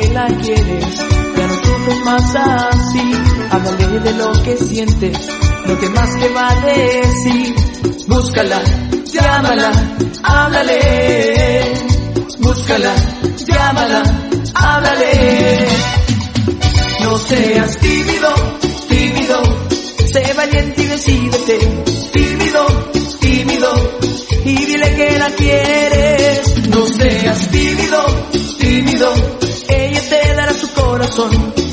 que la quieres, ya no sufres más así. Háblale de lo que sientes, lo que más te va a decir. Búscala, llámala, háblale. Búscala, llámala, háblale. No seas tímido, tímido, sé valiente y decídete. Tímido, tímido, y dile que la quieres. No seas tímido, tímido, ella te dará su corazón.